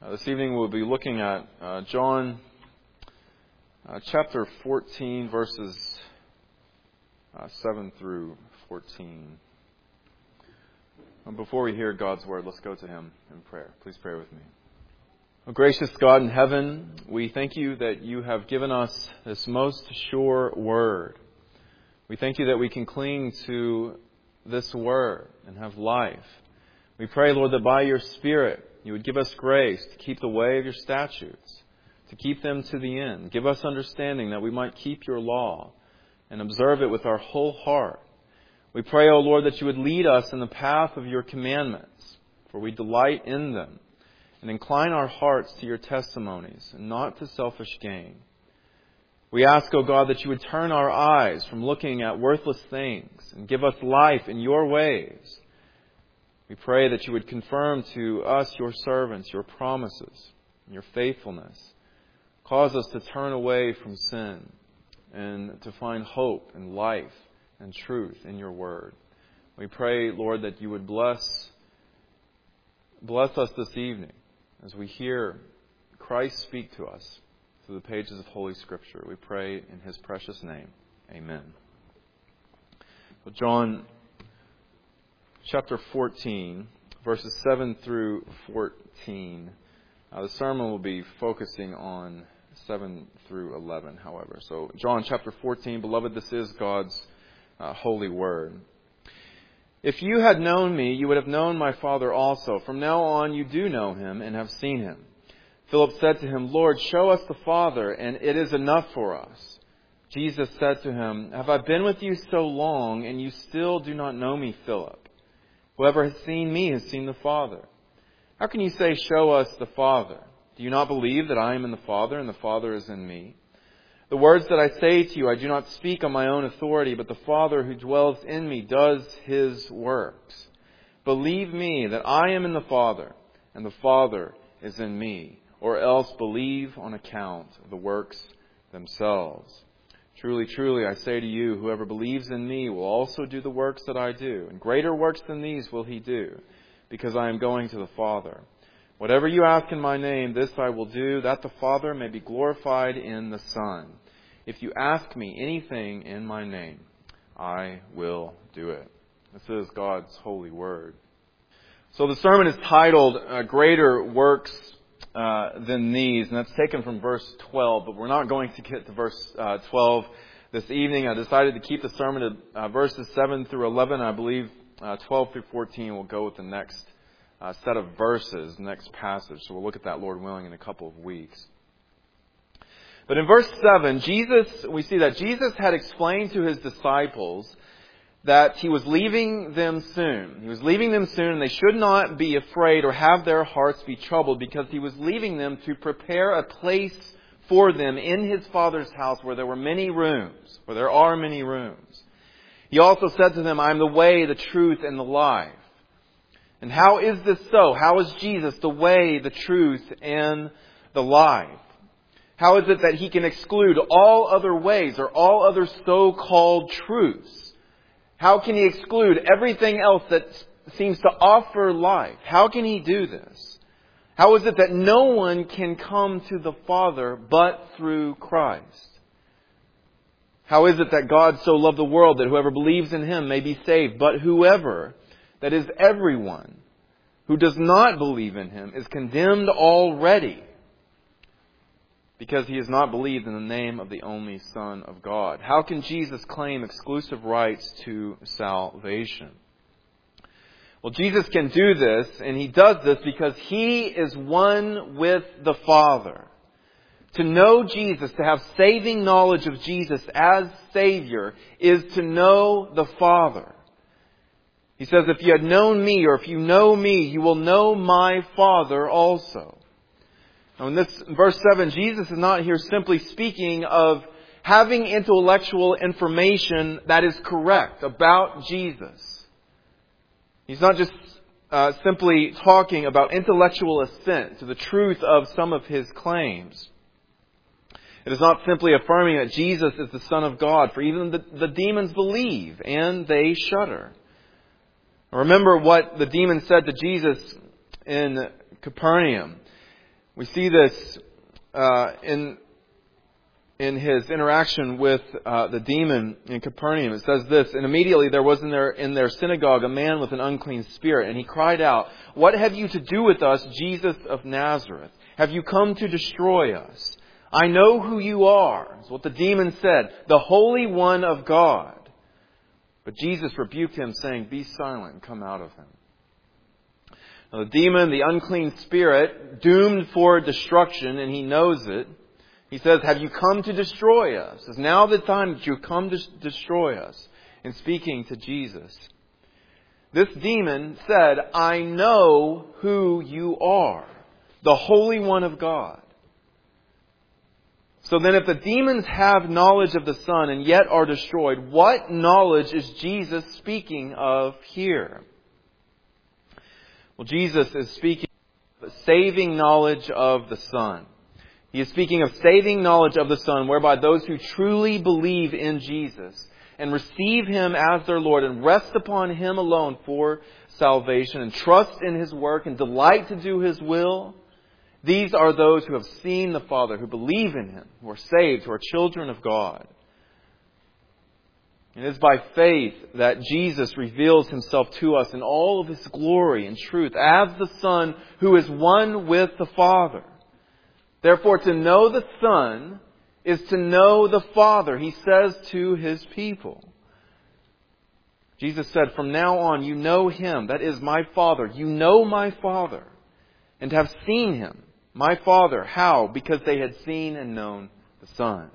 This evening we'll be looking at John chapter 14, verses 7 through 14. Before we hear God's Word, let's go to Him in prayer. Please pray with me. Oh, gracious God in heaven, we thank you that you have given us this most sure Word. We thank you that we can cling to this Word and have life. We pray, Lord, that by your Spirit you would give us grace to keep the way of your statutes, to keep them to the end. Give us understanding that we might keep your law and observe it with our whole heart. We pray, O Lord, that you would lead us in the path of your commandments, for we delight in them, and incline our hearts to your testimonies and not to selfish gain. We ask, O God, that you would turn our eyes from looking at worthless things and give us life in your ways. We pray that you would confirm to us, your servants, your promises and your faithfulness. Cause us to turn away from sin and to find hope and life and truth in your word. We pray, Lord, that you would bless us this evening as we hear Christ speak to us through the pages of Holy Scripture. We pray in His precious name. Amen. John chapter 14, verses 7 through 14. The sermon will be focusing on 7 through 11, however. So, John chapter 14, beloved, this is God's holy word. If you had known me, you would have known my Father also. From now on, you do know him and have seen him. Philip said to him, Lord, show us the Father, and it is enough for us. Jesus said to him, have I been with you so long, and you still do not know me, Philip? Whoever has seen me has seen the Father. How can you say, show us the Father? Do you not believe that I am in the Father and the Father is in me? The words that I say to you, I do not speak on my own authority, but the Father who dwells in me does his works. Believe me that I am in the Father and the Father is in me, or else believe on account of the works themselves. Truly, truly, I say to you, whoever believes in me will also do the works that I do, and greater works than these will he do, because I am going to the Father. Whatever you ask in my name, this I will do, that the Father may be glorified in the Son. If you ask me anything in my name, I will do it. This is God's holy word. So the sermon is titled, Greater Works than These, and that's taken from verse 12, but we're not going to get to verse 12 this evening. I decided to keep the sermon to verses 7 through 11. I believe 12 through 14 will go with the next set of verses, the next passage. So we'll look at that, Lord willing, in a couple of weeks. But in verse 7, we see that Jesus had explained to his disciples that he was leaving them soon. He was leaving them soon, and they should not be afraid or have their hearts be troubled, because he was leaving them to prepare a place for them in his Father's house where there are many rooms. He also said to them, I am the way, the truth, and the life. And how is this so? How is Jesus the way, the truth, and the life? How is it that he can exclude all other ways or all other so-called truths? How can he exclude everything else that seems to offer life? How can he do this? How is it that no one can come to the Father but through Christ? How is it that God so loved the world that whoever believes in him may be saved, but whoever, that is everyone, who does not believe in him is condemned already, because he has not believed in the name of the only Son of God? How can Jesus claim exclusive rights to salvation? Well, Jesus can do this, and he does this because he is one with the Father. To know Jesus, to have saving knowledge of Jesus as Savior, is to know the Father. He says, if you had known me, or if you know me, you will know my Father also. Now in this verse 7, Jesus is not here simply speaking of having intellectual information that is correct about Jesus. He's not just simply talking about intellectual assent to the truth of some of his claims. It is not simply affirming that Jesus is the Son of God, for even the demons believe and they shudder. Remember what the demons said to Jesus in Capernaum. We see this in his interaction with the demon in Capernaum. It says this, "And immediately there was in their synagogue a man with an unclean spirit, and he cried out, 'What have you to do with us, Jesus of Nazareth? Have you come to destroy us? I know who you are,'" is what the demon said, "the Holy One of God." But Jesus rebuked him, saying, "Be silent and come out of him." Now the demon, the unclean spirit, doomed for destruction, and he knows it. He says, "Have you come to destroy us? Is now the time that you come to destroy us?" In speaking to Jesus. This demon said, "I know who you are, the Holy One of God." So then if the demons have knowledge of the Son and yet are destroyed, what knowledge is Jesus speaking of here? Well, Jesus is speaking of saving knowledge of the Son. He is speaking of saving knowledge of the Son, whereby those who truly believe in Jesus and receive Him as their Lord and rest upon Him alone for salvation and trust in His work and delight to do His will, these are those who have seen the Father, who believe in Him, who are saved, who are children of God. It is by faith that Jesus reveals Himself to us in all of His glory and truth as the Son who is one with the Father. Therefore, to know the Son is to know the Father, He says to His people. Jesus said, "From now on you know Him, that is my Father. You know my Father and have seen Him, my Father." How? Because they had seen and known the Son.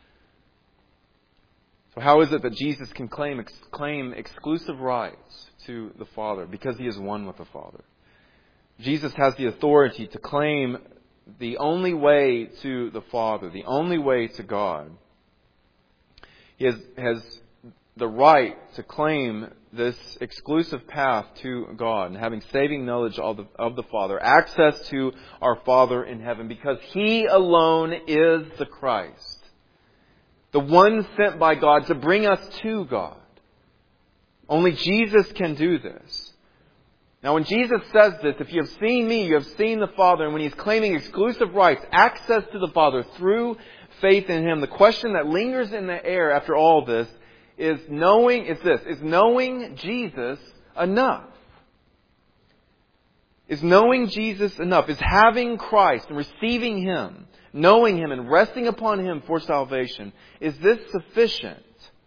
So how is it that Jesus can claim exclusive rights to the Father? Because He is one with the Father. Jesus has the authority to claim the only way to the Father, the only way to God. He has the right to claim this exclusive path to God and having saving knowledge of the Father, access to our Father in heaven, because He alone is the Christ, the one sent by God to bring us to God. Only Jesus can do this. Now when Jesus says this, "If you have seen me, you have seen the Father," and when He's claiming exclusive rights, access to the Father through faith in Him, the question that lingers in the air after all this is knowing Jesus enough? Is knowing Jesus enough? Is having Christ and receiving Him, knowing Him and resting upon Him for salvation, is this sufficient?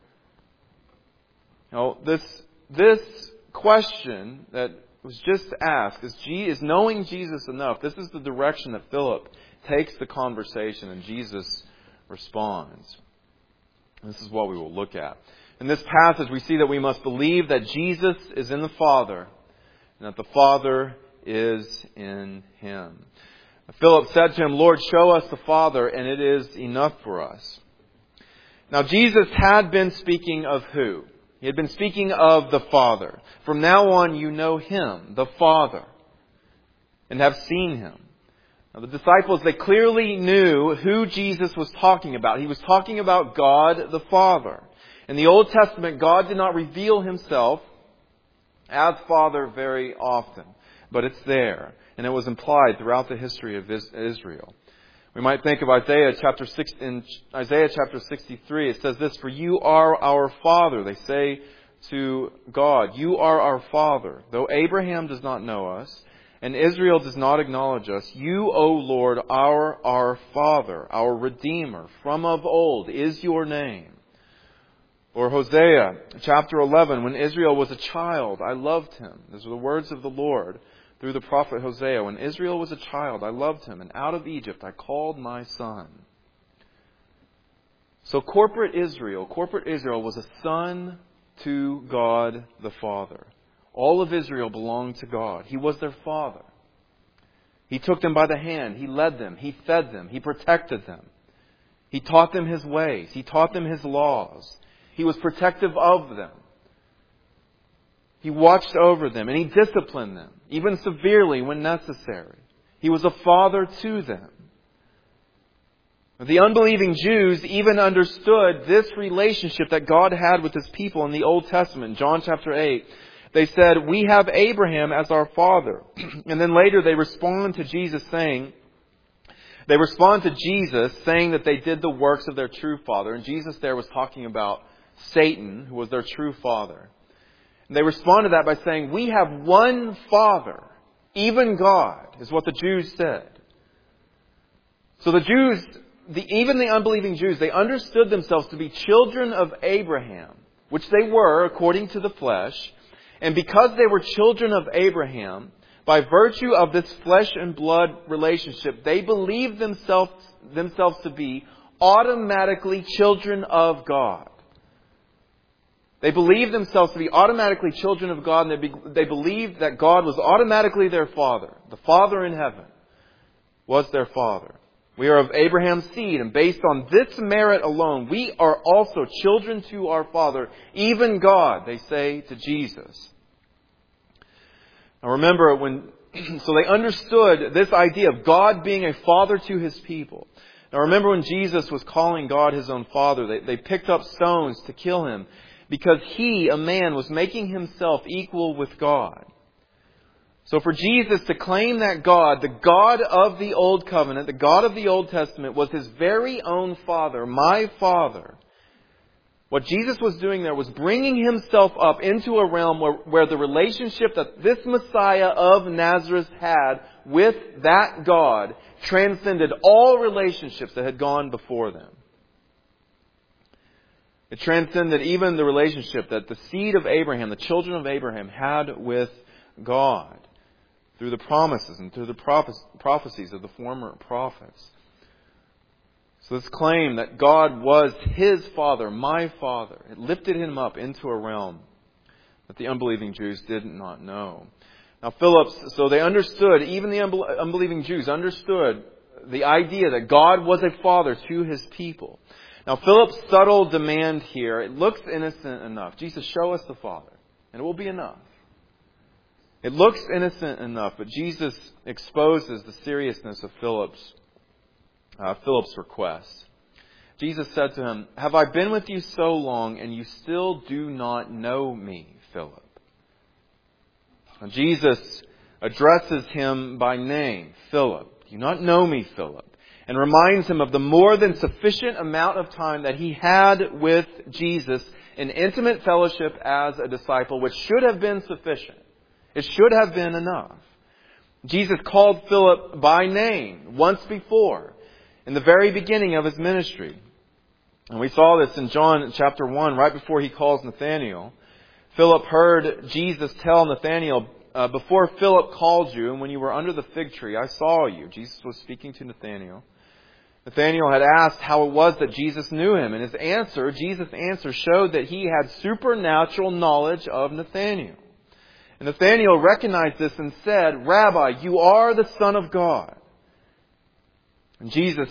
Now, this question that was just asked, is knowing Jesus enough? This is the direction that Philip takes the conversation, and Jesus responds. This is what we will look at. In this passage, we see that we must believe that Jesus is in the Father and that the Father is in Him. Philip said to Him, "Lord, show us the Father, and it is enough for us." Now, Jesus had been speaking of who? He had been speaking of the Father. "From now on you know Him, the Father, and have seen Him." Now, the disciples, they clearly knew who Jesus was talking about. He was talking about God the Father. In the Old Testament, God did not reveal Himself as Father very often, but it's there, and it was implied throughout the history of Israel. We might think of Isaiah chapter 6. In Isaiah chapter 63, it says this, "For you are our Father," they say to God. "You are our Father. Though Abraham does not know us, and Israel does not acknowledge us, you, O Lord, are our Father, our Redeemer. From of old is your name." Or Hosea chapter 11, "When Israel was a child, I loved him." These are the words of the Lord through the prophet Hosea. "When Israel was a child, I loved him, and out of Egypt I called my son." So corporate Israel was a son to God the Father. All of Israel belonged to God. He was their Father. He took them by the hand. He led them. He fed them. He protected them. He taught them His ways. He taught them His laws. He was protective of them. He watched over them, and He disciplined them, even severely when necessary. He was a father to them. The unbelieving Jews even understood this relationship that God had with His people in the Old Testament. John chapter 8, they said, "We have Abraham as our father." And then later they respond to Jesus saying, They respond to Jesus saying that they did the works of their true father. And Jesus there was talking about Satan, who was their true father. And they respond to that by saying, we have one Father, even God, is what the Jews said. So the Jews, even the unbelieving Jews, they understood themselves to be children of Abraham, which they were according to the flesh. And because they were children of Abraham, by virtue of this flesh and blood relationship, they believed themselves to be automatically children of God. They believed themselves to be automatically children of God, and they believed that God was automatically their Father. The Father in heaven was their Father. We are of Abraham's seed, and based on this merit alone, we are also children to our Father, even God, they say to Jesus. Now remember, so they understood this idea of God being a Father to His people. Now remember when Jesus was calling God His own Father, they picked up stones to kill Him because He, a man, was making Himself equal with God. So for Jesus to claim that God, the God of the Old Covenant, the God of the Old Testament, was His very own Father, my Father, what Jesus was doing there was bringing Himself up into a realm where the relationship that this Messiah of Nazareth had with that God transcended all relationships that had gone before them. It transcended even the relationship that the seed of Abraham, the children of Abraham, had with God through the promises and through the prophecies of the former prophets. So this claim that God was His Father, my Father, it lifted Him up into a realm that the unbelieving Jews did not know. Now so they understood, even the unbelieving Jews understood the idea that God was a Father to His people. Now Philip's subtle demand here, it looks innocent enough. Jesus, show us the Father, and it will be enough. It looks innocent enough, but Jesus exposes the seriousness of Philip's request. Jesus said to him, "Have I been with you so long, and you still do not know me, Philip?" Now, Jesus addresses him by name, Philip. "Do you not know me, Philip?" And reminds him of the more than sufficient amount of time that he had with Jesus in intimate fellowship as a disciple, which should have been sufficient. It should have been enough. Jesus called Philip by name once before, in the very beginning of His ministry. And we saw this in John chapter 1, right before He calls Nathanael. Philip heard Jesus tell Nathanael, "Before Philip called you, and when you were under the fig tree, I saw you." Jesus was speaking to Nathanael. Nathanael had asked how it was that Jesus knew him, and Jesus' answer showed that he had supernatural knowledge of Nathanael. And Nathanael recognized this and said, "Rabbi, you are the Son of God." And Jesus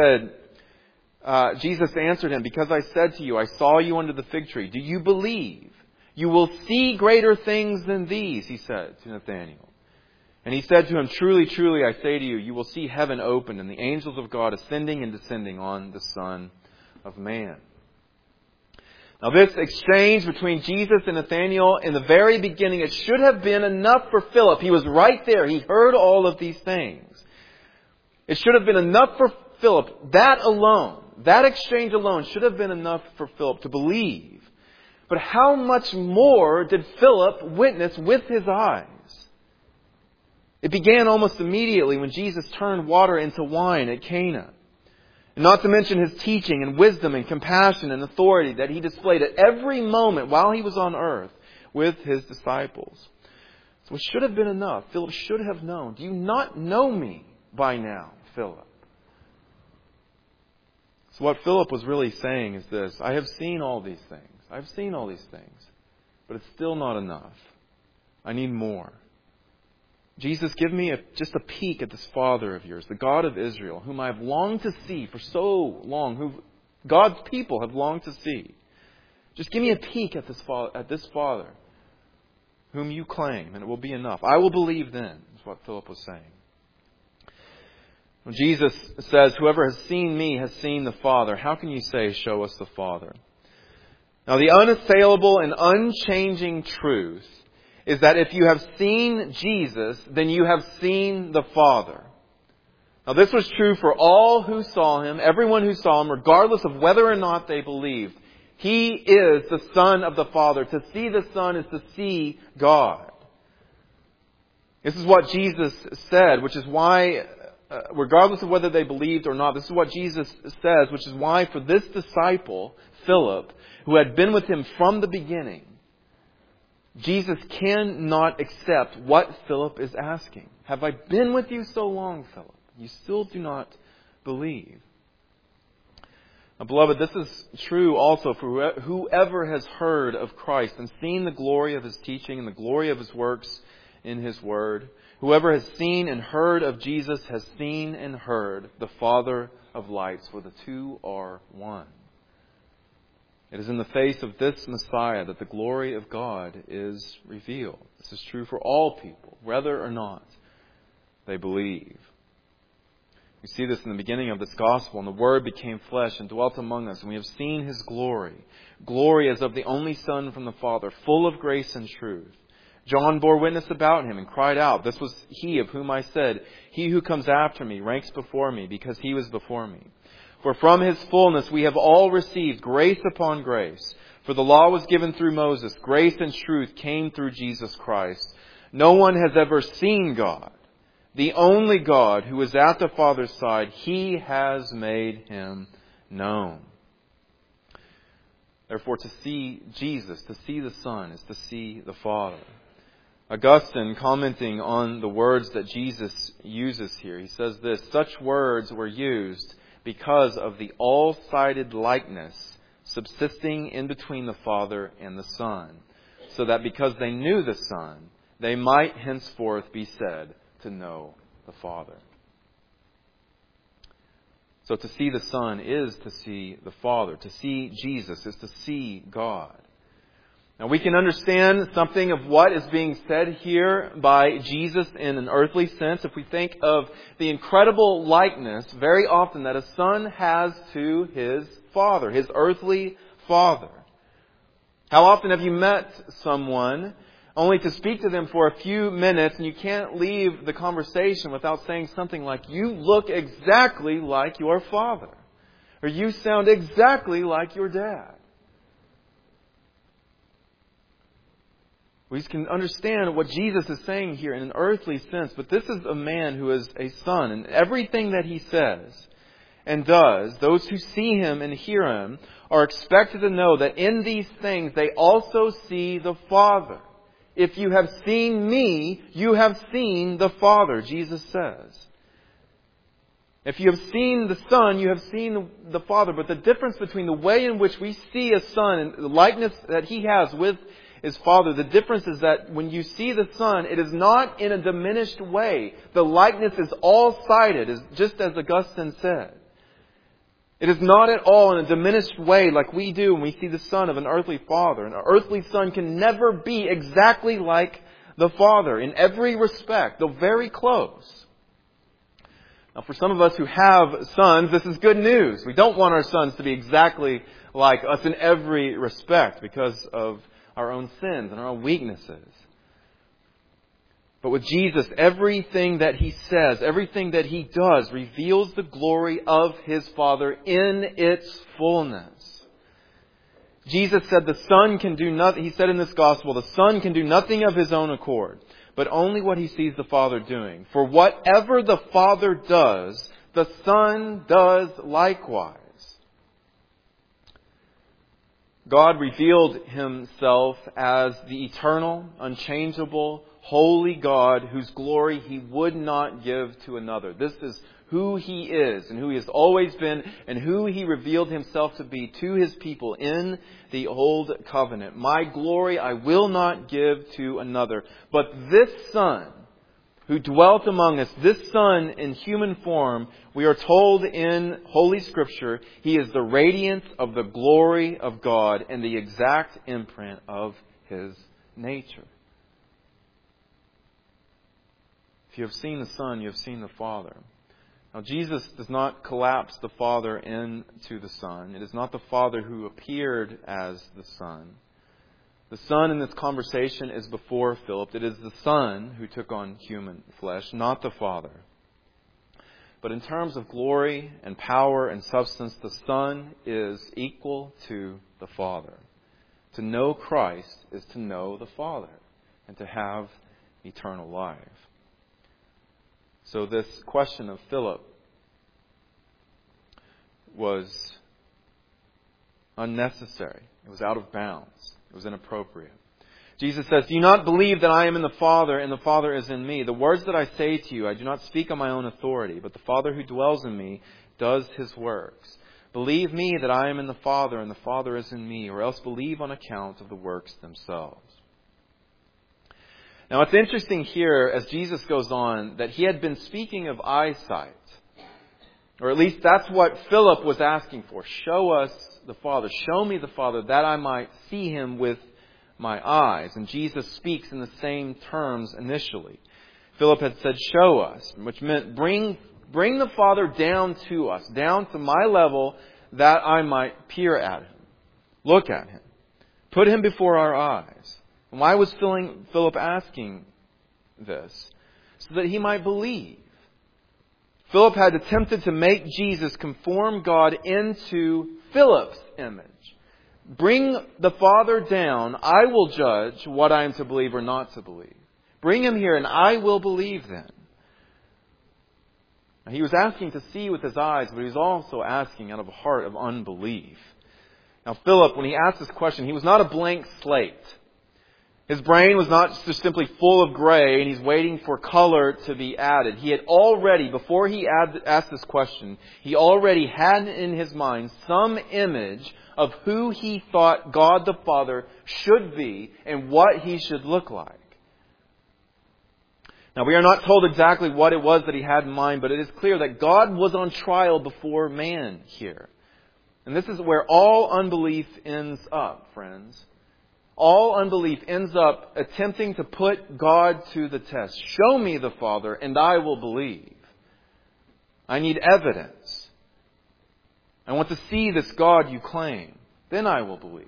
answered him, "Because I said to you, I saw you under the fig tree. Do you believe? You will see greater things than these," He said to Nathanael. And He said to him, "Truly, truly, I say to you, you will see heaven opened and the angels of God ascending and descending on the Son of Man." Now this exchange between Jesus and Nathanael in the very beginning, it should have been enough for Philip. He was right there. He heard all of these things. It should have been enough for Philip. That exchange alone should have been enough for Philip to believe. But how much more did Philip witness with his eyes? It began almost immediately when Jesus turned water into wine at Cana. And not to mention His teaching and wisdom and compassion and authority that He displayed at every moment while He was on earth with His disciples. So it should have been enough. Philip should have known. "Do you not know me by now, Philip?" So what Philip was really saying is this: I have seen all these things. I've seen all these things. But it's still not enough. I need more. Jesus, give me just a peek at this Father of yours, the God of Israel, whom I have longed to see for so long, who God's people have longed to see. Just give me a peek at this Father whom you claim, and it will be enough. I will believe then, is what Philip was saying. When Jesus says, "Whoever has seen me has seen the Father," how can you say, "Show us the Father"? Now, the unassailable and unchanging truth is that if you have seen Jesus, then you have seen the Father. Now this was true for all who saw Him, everyone who saw Him, regardless of whether or not they believed. He is the Son of the Father. To see the Son is to see God. This is what Jesus said, which is why, regardless of whether they believed or not, this is what Jesus says, which is why for this disciple, Philip, who had been with Him from the beginning, Jesus cannot accept what Philip is asking. Have I been with you so long, Philip? You still do not believe. Now, beloved, this is true also for whoever has heard of Christ and seen the glory of His teaching and the glory of His works in His Word. Whoever has seen and heard of Jesus has seen and heard the Father of lights, for the two are one. It is in the face of this Messiah that the glory of God is revealed. This is true for all people, whether or not they believe. We see this in the beginning of this gospel. And the Word became flesh and dwelt among us. And we have seen His glory. Glory as of the only Son from the Father, full of grace and truth. John bore witness about Him and cried out, "This was He of whom I said, 'He who comes after me ranks before me, because He was before me.' For from His fullness we have all received grace upon grace. For the law was given through Moses. Grace and truth came through Jesus Christ. No one has ever seen God. The only God who is at the Father's side, He has made Him known." Therefore, to see Jesus, to see the Son, is to see the Father. Augustine, commenting on the words that Jesus uses here, he says this: "Such words were used because of the all-sided likeness subsisting in between the Father and the Son, so that because they knew the Son, they might henceforth be said to know the Father." So to see the Son is to see the Father. To see Jesus is to see God. Now we can understand something of what is being said here by Jesus in an earthly sense if we think of the incredible likeness very often that a son has to his father, his earthly father. How often have you met someone only to speak to them for a few minutes and you can't leave the conversation without saying something like, "You look exactly like your father," or "You sound exactly like your dad"? We can understand what Jesus is saying here in an earthly sense, but this is a man who is a son, and everything that He says and does, those who see Him and hear Him are expected to know that in these things they also see the Father. "If you have seen me, you have seen the Father," Jesus says. If you have seen the Son, you have seen the Father. But the difference between the way in which we see a Son and the likeness that He has with His Father, the difference is that when you see the Son, it is not in a diminished way. The likeness is all-sided, just as Augustine said. It is not at all in a diminished way like we do when we see the son of an earthly father. An earthly son can never be exactly like the Father in every respect, though very close. Now, for some of us who have sons, this is good news. We don't want our sons to be exactly like us in every respect because of our own sins and our own weaknesses. But with Jesus, everything that He says, everything that He does reveals the glory of His Father in its fullness. Jesus said the Son can do nothing. He said in this Gospel, the Son can do nothing of His own accord, but only what He sees the Father doing. For whatever the Father does, the Son does likewise. God revealed Himself as the eternal, unchangeable, holy God whose glory He would not give to another. This is who He is and who He has always been and who He revealed Himself to be to His people in the Old Covenant. "My glory I will not give to another." But this Son who dwelt among us, this Son in human form, we are told in Holy Scripture, He is the radiance of the glory of God and the exact imprint of His nature. If you have seen the Son, you have seen the Father. Now, Jesus does not collapse the Father into the Son. It is not the Father who appeared as the Son. The Son in this conversation is before Philip. It is the Son who took on human flesh, not the Father. But in terms of glory and power and substance, the Son is equal to the Father. To know Christ is to know the Father and to have eternal life. So this question of Philip was unnecessary. It was out of bounds. It was inappropriate. Jesus says, "Do you not believe that I am in the Father and the Father is in me? The words that I say to you, I do not speak on my own authority, but the Father who dwells in me does His works. Believe me that I am in the Father and the Father is in me, or else believe on account of the works themselves." Now it's interesting here, as Jesus goes on, that He had been speaking of eyesight. Or at least that's what Philip was asking for. Show us the Father. Show me the Father, that I might see Him with my eyes. And Jesus speaks in the same terms initially. Philip had said, "Show us," which meant bring the Father down to us, down to my level, that I might peer at Him, look at Him, put Him before our eyes. And why was Philip asking this? So that he might believe. Philip had attempted to make Jesus conform God into Philip's image. Bring the Father down, I will judge what I am to believe or not to believe. Bring Him here and I will believe then. Now, he was asking to see with his eyes, but he was also asking out of a heart of unbelief. Now Philip, when he asked this question, he was not a blank slate. His brain was not just simply full of gray and he's waiting for color to be added. He had already, before he asked this question, he already had in his mind some image of who he thought God the Father should be and what He should look like. Now we are not told exactly what it was that he had in mind, but it is clear that God was on trial before man here. And this is where all unbelief ends up, friends. All unbelief ends up attempting to put God to the test. Show me the Father and I will believe. I need evidence. I want to see this God you claim. Then I will believe.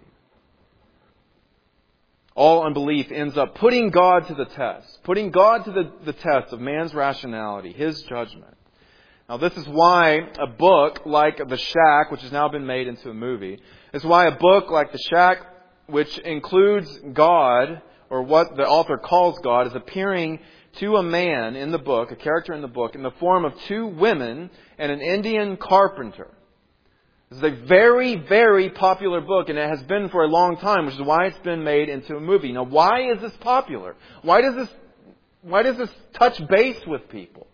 All unbelief ends up putting God to the test. Putting God to the test of man's rationality, His judgment. Now this is why a book like The Shack, which has now been made into a movie, is why a book like The Shack, which includes God, or what the author calls God, is appearing to a man in the book, a character in the book, in the form of two women and an Indian carpenter. This is a very, very popular book, and it has been for a long time, which is why it's been made into a movie. Now, why is this popular? Why does this touch base with people?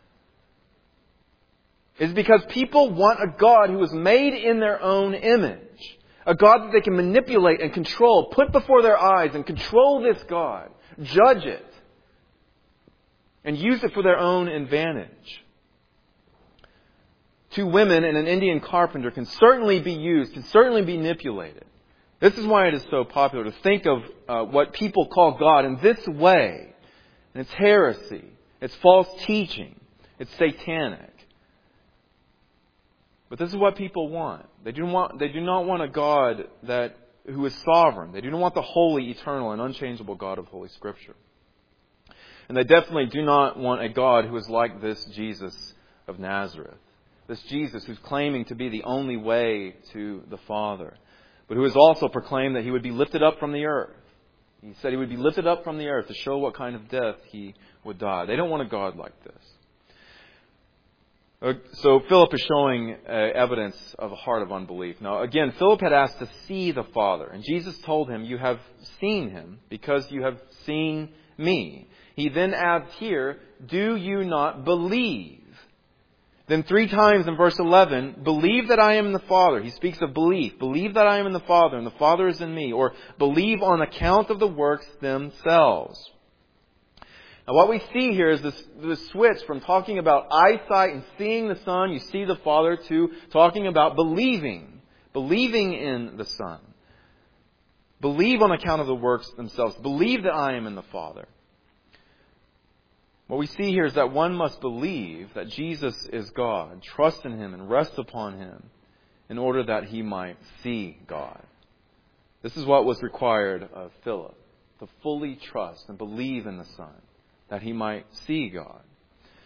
It's because people want a God who is made in their own image. A God that they can manipulate and control, put before their eyes and control this God, judge it, and use it for their own advantage. Two women and an Indian carpenter can certainly be used, can certainly be manipulated. This is why it is so popular to think of what people call God in this way. And it's heresy. It's false teaching. It's satanic. But this is what people want. They do not want a God who is sovereign. They do not want the holy, eternal, and unchangeable God of Holy Scripture. And they definitely do not want a God who is like this Jesus of Nazareth. This Jesus who's claiming to be the only way to the Father, but who has also proclaimed that He would be lifted up from the earth. He said He would be lifted up from the earth to show what kind of death He would die. They don't want a God like this. So Philip is showing evidence of a heart of unbelief. Now again, Philip had asked to see the Father, and Jesus told him, "You have seen Him because you have seen me." He then adds here, "Do you not believe?" Then 3 times in verse 11, "Believe that I am in the Father." He speaks of belief. Believe that I am in the Father and the Father is in me. Or believe on account of the works themselves. Now what we see here is this switch from talking about eyesight and seeing the Son, you see the Father, to talking about believing. Believing in the Son. Believe on account of the works themselves. Believe that I am in the Father. What we see here is that one must believe that Jesus is God, trust in Him and rest upon Him in order that he might see God. This is what was required of Philip, to fully trust and believe in the Son, that he might see God.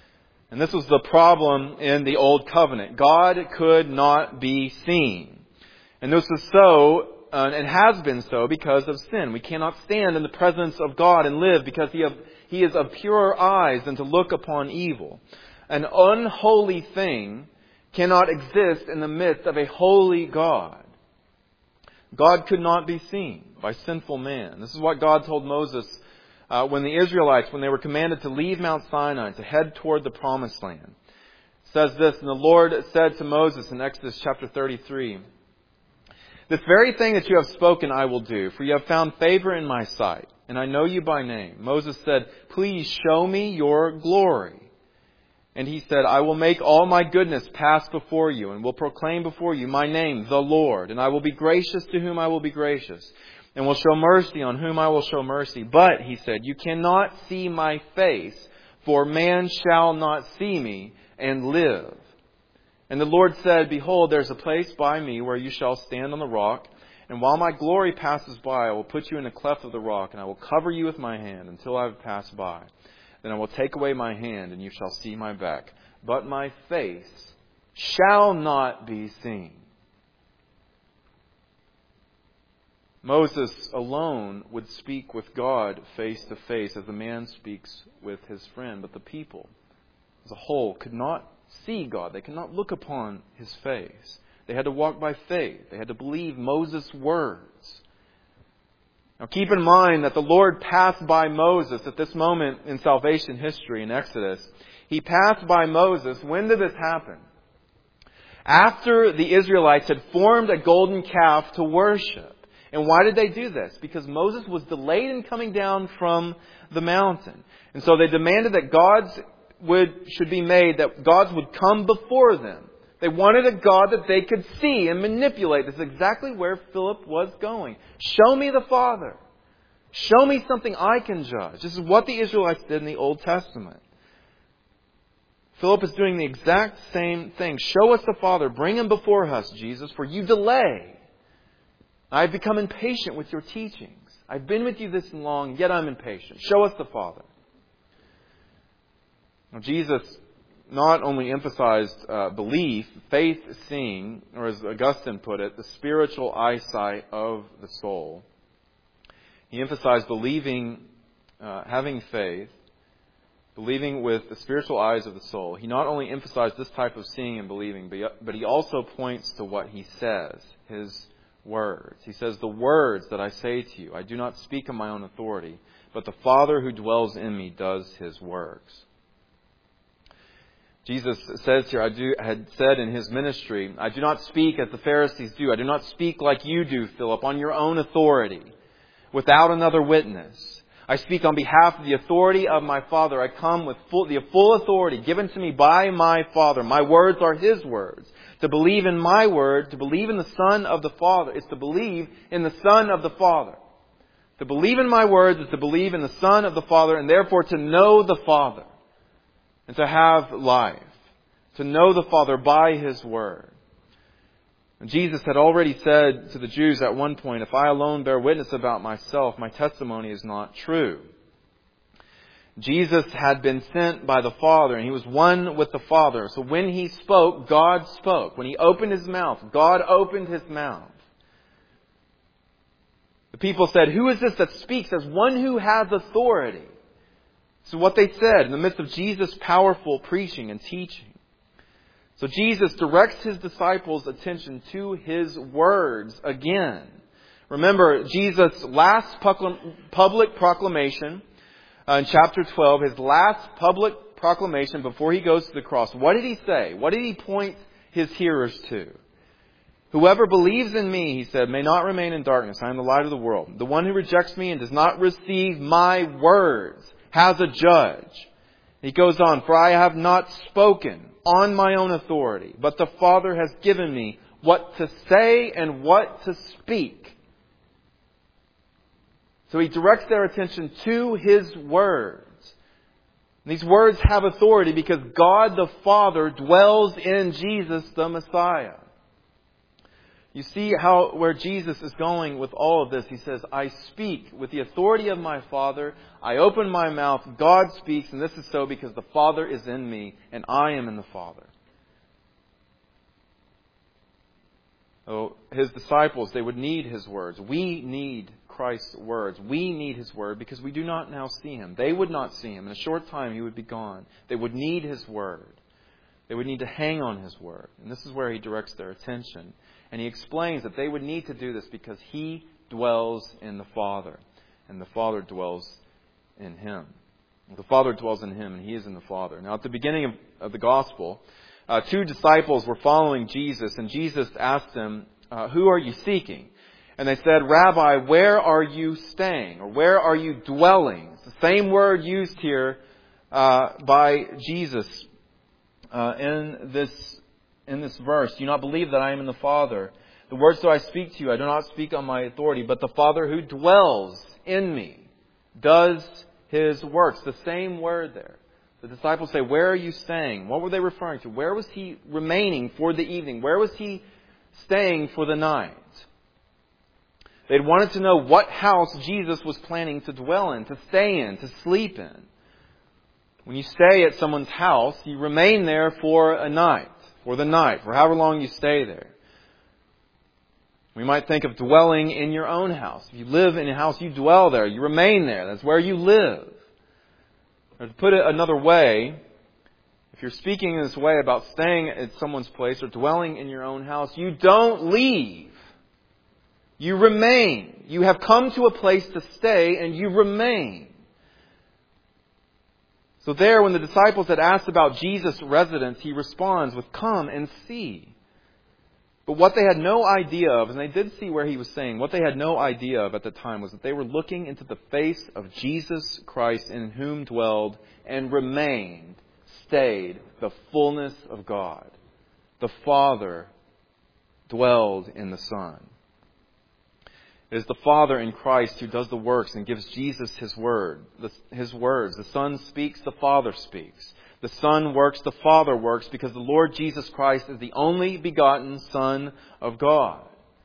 And this was the problem in the Old Covenant. God could not be seen. And this is so, and has been so, because of sin. We cannot stand in the presence of God and live because He is of purer eyes than to look upon evil. An unholy thing cannot exist in the midst of a holy God. God could not be seen by sinful man. This is what God told Moses when the Israelites, when they were commanded to leave Mount Sinai to head toward the Promised Land. It says this, and the Lord said to Moses in Exodus chapter 33, "This very thing that you have spoken I will do, for you have found favor in my sight, and I know you by name." Moses said, "Please show me your glory." And he said, "I will make all my goodness pass before you, and will proclaim before you my name, the Lord. And I will be gracious to whom I will be gracious, and will show mercy on whom I will show mercy. But," he said, "you cannot see my face, for man shall not see me and live." And the Lord said, "Behold, there is a place by me where you shall stand on the rock. And while my glory passes by, I will put you in a cleft of the rock, and I will cover you with my hand until I have passed by. Then I will take away my hand, and you shall see my back. But my face shall not be seen." Moses alone would speak with God face to face as a man speaks with his friend. But the people as a whole could not see God. They could not look upon His face. They had to walk by faith. They had to believe Moses' words. Now keep in mind that the Lord passed by Moses at this moment in salvation history in Exodus. He passed by Moses. When did this happen? After the Israelites had formed a golden calf to worship. And why did they do this? Because Moses was delayed in coming down from the mountain. And so they demanded that gods should be made, that gods would come before them. They wanted a God that they could see and manipulate. This is exactly where Philip was going. Show me the Father. Show me something I can judge. This is what the Israelites did in the Old Testament. Philip is doing the exact same thing. Show us the Father. Bring Him before us, Jesus, for you delay. I've become impatient with your teachings. I've been with you this long, yet I'm impatient. Show us the Father. Now, Jesus not only emphasized belief, faith seeing, or as Augustine put it, the spiritual eyesight of the soul. He emphasized believing, having faith, believing with the spiritual eyes of the soul. He not only emphasized this type of seeing and believing, but he also points to what He says, His words. He says, "The words that I say to you, I do not speak on my own authority, but the Father who dwells in me does His works." Jesus says here, had said in His ministry, "I do not speak as the Pharisees do. I do not speak like you do, Philip, on your own authority, without another witness. I speak on behalf of the authority of my Father. I come with the full authority given to me by my Father. My words are His words. To believe in my word, to believe in the Son of the Father, is to believe in the Son of the Father. To believe in my words is to believe in the Son of the Father, and therefore to know the Father. And to have life. To know the Father by His word." And Jesus had already said to the Jews at one point, "If I alone bear witness about myself, my testimony is not true." Jesus had been sent by the Father, and He was one with the Father. So when He spoke, God spoke. When He opened His mouth, God opened His mouth. The people said, "Who is this that speaks as one who has authority?" So what they said in the midst of Jesus' powerful preaching and teaching. So Jesus directs His disciples' attention to His words again. Remember, Jesus' last public proclamation in chapter 12, His last public proclamation before He goes to the cross. What did He say? What did He point His hearers to? "Whoever believes in me," He said, "may not remain in darkness. I am the light of the world. The one who rejects me and does not receive my words has a judge." He goes on, "For I have not spoken on my own authority, but the Father has given me what to say and what to speak." So He directs their attention to His words. And these words have authority because God the Father dwells in Jesus the Messiah. You see where Jesus is going with all of this. He says, I speak with the authority of my Father. I open my mouth. God speaks. And this is so because the Father is in me and I am in the Father. Oh, His disciples, they would need His words. We need Christ's words. We need His word because we do not now see Him. They would not see Him. In a short time He would be gone. They would need His word. They would need to hang on His word. And this is where He directs their attention. And He explains that they would need to do this because He dwells in the Father. And the Father dwells in Him. The Father dwells in Him and He is in the Father. Now at the beginning of the Gospel, two disciples were following Jesus. And Jesus asked them, who are you seeking? And they said, Rabbi, where are you staying? Or where are you dwelling? It's the same word used here by Jesus in this verse. Do you not believe that I am in the Father? The words that I speak to you, I do not speak on my authority, but the Father who dwells in me does His works. The same word there. The disciples say, where are you staying? What were they referring to? Where was He remaining for the evening? Where was He staying for the night? They'd wanted to know what house Jesus was planning to dwell in, to stay in, to sleep in. When you stay at someone's house, you remain there for a night, for the night, for however long you stay there. We might think of dwelling in your own house. If you live in a house, you dwell there. You remain there. That's where you live. Or to put it another way, if you're speaking in this way about staying at someone's place or dwelling in your own house, you don't leave. You remain. You have come to a place to stay and you remain. So there, when the disciples had asked about Jesus' residence, He responds with, come and see. But what they had no idea of, and they did see where He was saying, what they had no idea of at the time was that they were looking into the face of Jesus Christ in whom dwelled and remained, stayed, the fullness of God. The Father dwelled in the Son. It is the Father in Christ who does the works and gives Jesus His word, His words. The Son speaks, the Father speaks. The Son works, the Father works, because the Lord Jesus Christ is the only begotten Son of God.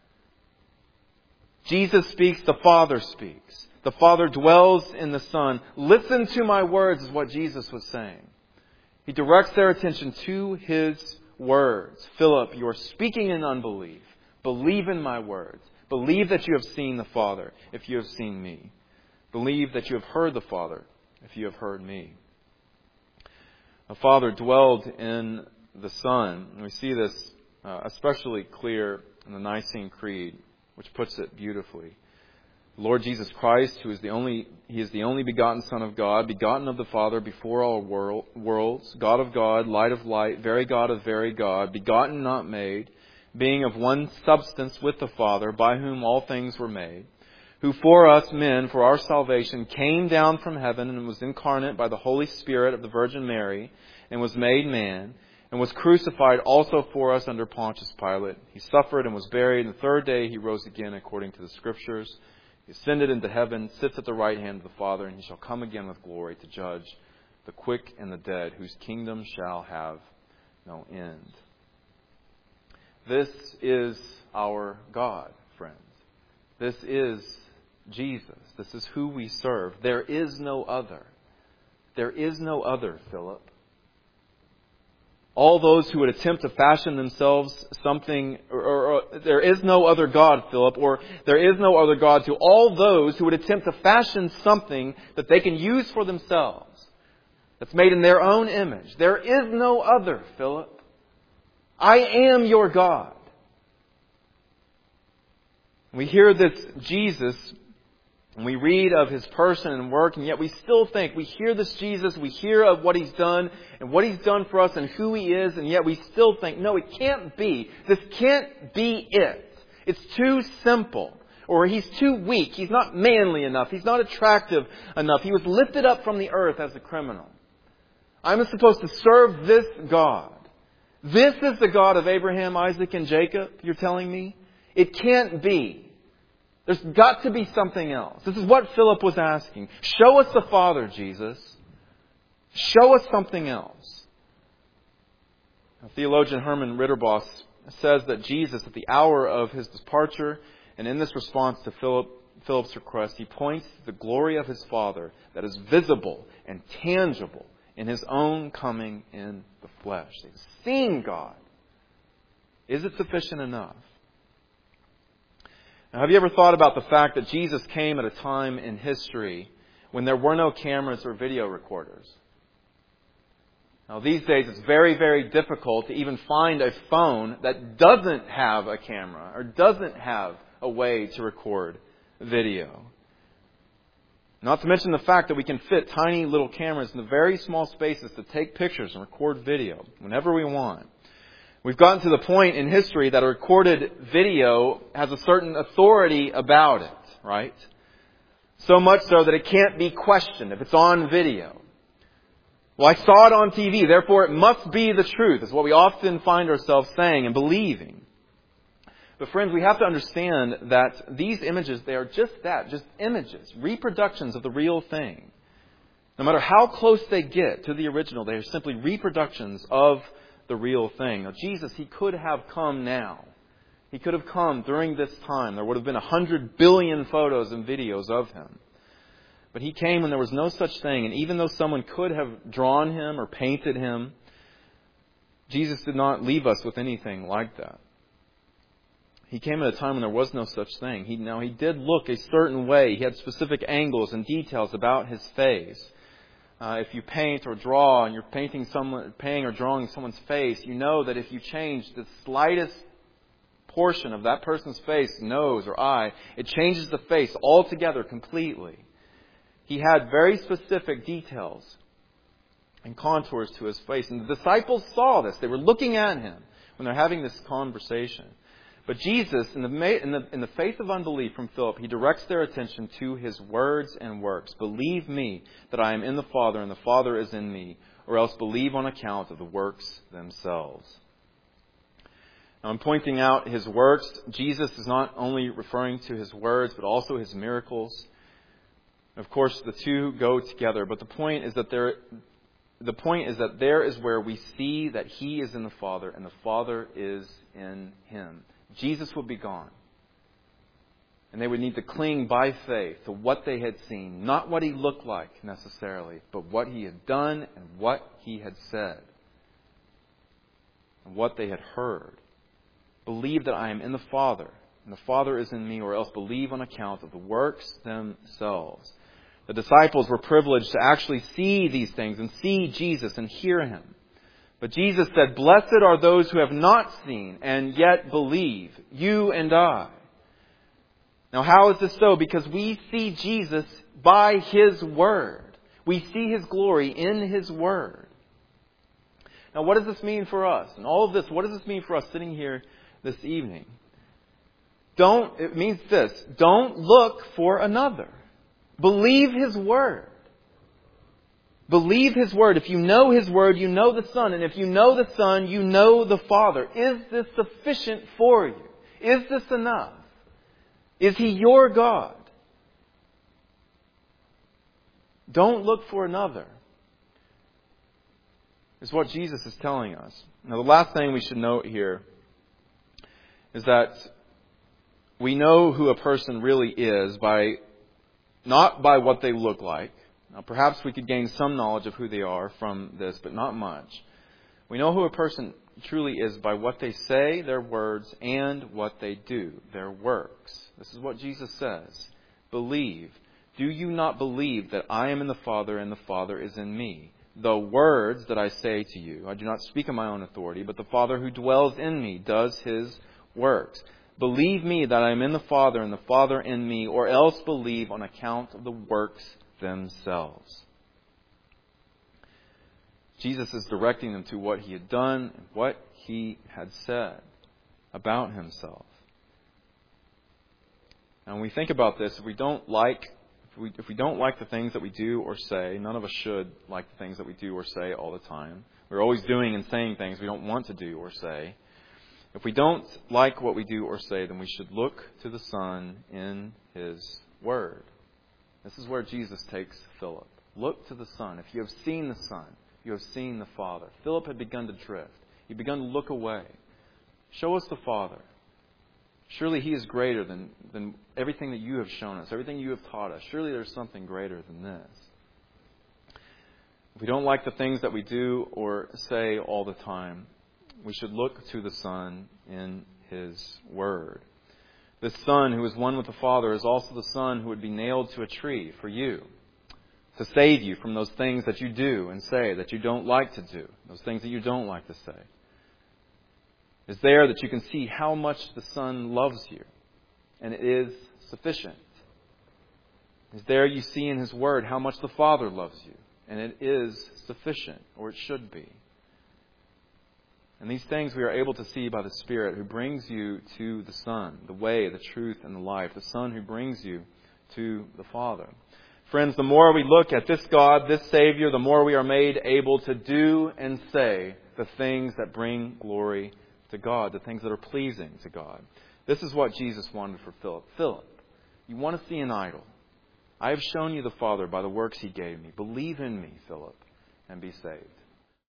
Jesus speaks, the Father speaks. The Father dwells in the Son. Listen to my words is what Jesus was saying. He directs their attention to His words. Philip, you are speaking in unbelief. Believe in my words. Believe that you have seen the Father if you have seen me. Believe that you have heard the Father if you have heard me. The Father dwelled in the Son. And we see this especially clear in the Nicene Creed, which puts it beautifully. The Lord Jesus Christ, He is the only begotten Son of God, begotten of the Father before all worlds, God of God, light of light, very God of very God, begotten, not made, being of one substance with the Father, by whom all things were made, who for us men, for our salvation, came down from heaven and was incarnate by the Holy Spirit of the Virgin Mary, and was made man, and was crucified also for us under Pontius Pilate. He suffered and was buried, and the third day He rose again according to the Scriptures. He ascended into heaven, sits at the right hand of the Father, and He shall come again with glory to judge the quick and the dead, whose kingdom shall have no end. This is our God, friends. This is Jesus. This is who we serve. There is no other. There is no other, Philip. All those who would attempt to fashion themselves something, or there is no other God, Philip, or there is no other God to all those who would attempt to fashion something that they can use for themselves, that's made in their own image. There is no other, Philip. I am your God. We hear this Jesus, and we read of His person and work, and yet we still think, we hear this Jesus, we hear of what He's done, and what He's done for us, and who He is, and yet we still think, no, it can't be. This can't be it. It's too simple. Or He's too weak. He's not manly enough. He's not attractive enough. He was lifted up from the earth as a criminal. I'm supposed to serve this God. This is the God of Abraham, Isaac, and Jacob, you're telling me? It can't be. There's got to be something else. This is what Philip was asking. Show us the Father, Jesus. Show us something else. Now, theologian Herman Ritterboss says that Jesus, at the hour of his departure, and in this response to Philip's request, he points to the glory of his Father that is visible and tangible in his own coming in the flesh. They've seen God. Is it sufficient enough? Now, have you ever thought about the fact that Jesus came at a time in history when there were no cameras or video recorders? Now, these days it's very, very difficult to even find a phone that doesn't have a camera or doesn't have a way to record video. Not to mention the fact that we can fit tiny little cameras in the very small spaces to take pictures and record video whenever we want. We've gotten to the point in history that a recorded video has a certain authority about it, right? So much so that it can't be questioned if it's on video. Well, I saw it on TV, therefore it must be the truth, is what we often find ourselves saying and believing. But friends, we have to understand that these images, they are just that, just images, reproductions of the real thing. No matter how close they get to the original, they are simply reproductions of the real thing. Now, Jesus, He could have come now. He could have come during this time. There would have been 100 billion photos and videos of Him. But He came when there was no such thing. And even though someone could have drawn Him or painted Him, Jesus did not leave us with anything like that. He came at a time when there was no such thing. He did look a certain way. He had specific angles and details about His face. If you paint or draw and you're painting or drawing someone's face, you know that if you change the slightest portion of that person's face, nose or eye, it changes the face altogether completely. He had very specific details and contours to His face. And the disciples saw this. They were looking at Him when they're having this conversation. But Jesus, in the face of unbelief from Philip, He directs their attention to His words and works. Believe me that I am in the Father and the Father is in me, or else believe on account of the works themselves. Now, in pointing out His works, Jesus is not only referring to His words, but also His miracles. Of course, the two go together. But the point is that there is where we see that He is in the Father and the Father is in Him. Jesus would be gone. And they would need to cling by faith to what they had seen. Not what He looked like necessarily, but what He had done and what He had said. And what they had heard. Believe that I am in the Father, and the Father is in me, or else believe on account of the works themselves. The disciples were privileged to actually see these things and see Jesus and hear Him. But Jesus said, "Blessed are those who have not seen and yet believe, you and I." Now, how is this so? Because we see Jesus by His Word. We see His glory in His Word. Now, what does this mean for us? And all of this, what does this mean for us sitting here this evening? It means this: don't look for another. Believe His Word. Believe His Word. If you know His Word, you know the Son. And if you know the Son, you know the Father. Is this sufficient for you? Is this enough? Is He your God? Don't look for another, is what Jesus is telling us. Now, the last thing we should note here is that we know who a person really is not by what they look like. Now, perhaps we could gain some knowledge of who they are from this, but not much. We know who a person truly is by what they say, their words, and what they do, their works. This is what Jesus says. Believe. Do you not believe that I am in the Father and the Father is in me? The words that I say to you, I do not speak on my own authority, but the Father who dwells in me does His works. Believe me that I am in the Father and the Father in me, or else believe on account of the works themselves. Jesus is directing them to what He had done and what He had said about Himself. And when we think about this, if we don't like the things that we do or say, none of us should like the things that we do or say all the time. We're always doing and saying things we don't want to do or say. If we don't like what we do or say, then we should look to the Son in His Word. This is where Jesus takes Philip. Look to the Son. If you have seen the Son, you have seen the Father. Philip had begun to drift. He began to look away. Show us the Father. Surely He is greater than everything that you have shown us, everything you have taught us. Surely there's something greater than this. If we don't like the things that we do or say all the time, we should look to the Son in His Word. This Son who is one with the Father is also the Son who would be nailed to a tree for you, to save you from those things that you do and say that you don't like to do, those things that you don't like to say. It's there that you can see how much the Son loves you, and it is sufficient. It's there you see in His Word how much the Father loves you, and it is sufficient, or it should be. And these things we are able to see by the Spirit who brings you to the Son, the way, the truth, and the life, the Son who brings you to the Father. Friends, the more we look at this God, this Savior, the more we are made able to do and say the things that bring glory to God, the things that are pleasing to God. This is what Jesus wanted for Philip. Philip, you want to see an idol? I have shown you the Father by the works He gave me. Believe in me, Philip, and be saved.